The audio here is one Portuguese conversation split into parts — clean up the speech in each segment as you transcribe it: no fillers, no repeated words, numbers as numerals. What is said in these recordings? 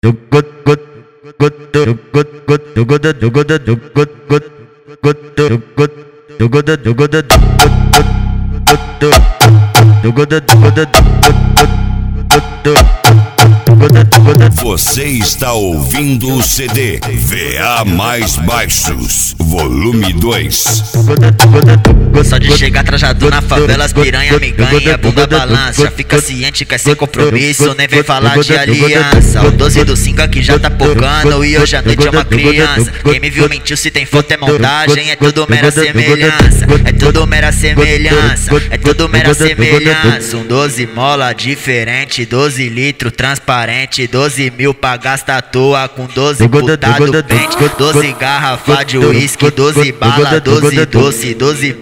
Você está ouvindo o CD VA Mais Baixos, volume 2. Só de chegar trajado na favela, as piranha me ganha, bunda balança. Já fica ciente que é sem compromisso, nem vem falar de aliança. O 12 do 5 aqui já tá pocando e hoje à noite é uma criança. Quem me viu mentiu, se tem foto é montagem, é tudo mera semelhança. É tudo mera semelhança, é tudo mera semelhança. Um 12 mola diferente, 12 litros transparente, 12 mil pra gastar à toa com 12 putado pente, 12 garrafa de uísque, 12 bala, 12 doce,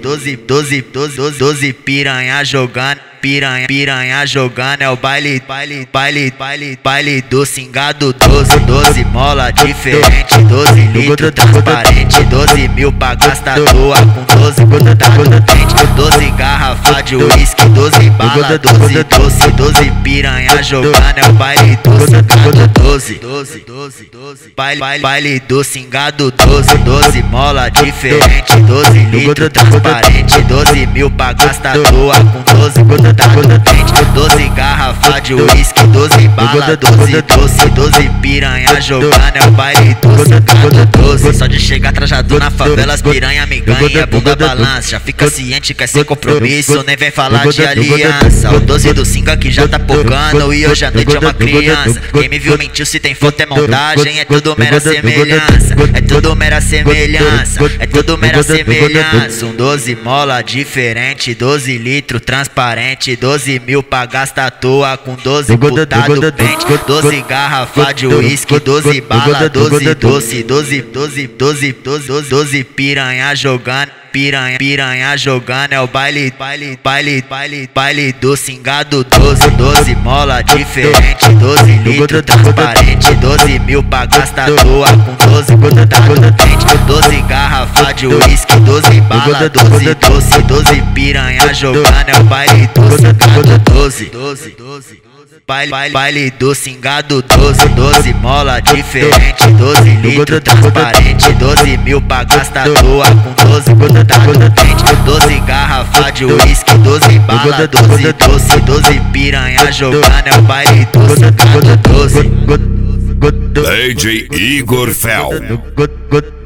12 piranha jogando. Piranha jogando, é o baile do cingado. 12 mola diferente, 12 litros transparente, 12 mil pra gastar à toa com 12 putado pente, 12 garrafa de uísque, 12 bala, 12 doce, 12 piranha jogando, é o baile do cingado. 12 baile do cingado. 12 mola diferente, 12 litros transparente, 12 mil pra gastar à toa com 12 putado pente, 12 garrafa de uísque, 12 bala, 12 doce, 12 piranha jogando, é o baile do cingado. 12 só de chegar trajado na favela, as piranha me ganha, bunda balança. Já fica ciente que é sem compromisso, nem vem falar de aliança. O 12 do 5 aqui já tá pocando e hoje à noite é uma criança. Quem me viu mentiu, se tem foto é montagem, é tudo mera semelhança. É tudo mera semelhança, é tudo mera semelhança. Um 12 mola diferente, 12 litros transparente, 12 mil pra gastar à toa com 12 putado pente, 12 garrafa de uísque, 12 bala, 12 doce, 12 piranha jogando. Piranha jogando, é o baile do cingado. 12 mola diferente, 12 litros transparente, 12 mil pra gastar à toa com 12 putado pente, 12 garrafa de uísque, 12 bala, 12 doce, 12 piranha jogando, é o baile do cingado. 12 baile do cingado. 12 mola diferente, 12 litros transparente, 12 mil pra gastar à toa com 12 putado pente, 12 garrafa de uísque, 12 bala, 12 doce, 12 piranha jogando, é o baile do cingado. 12 DJ Igor Fel.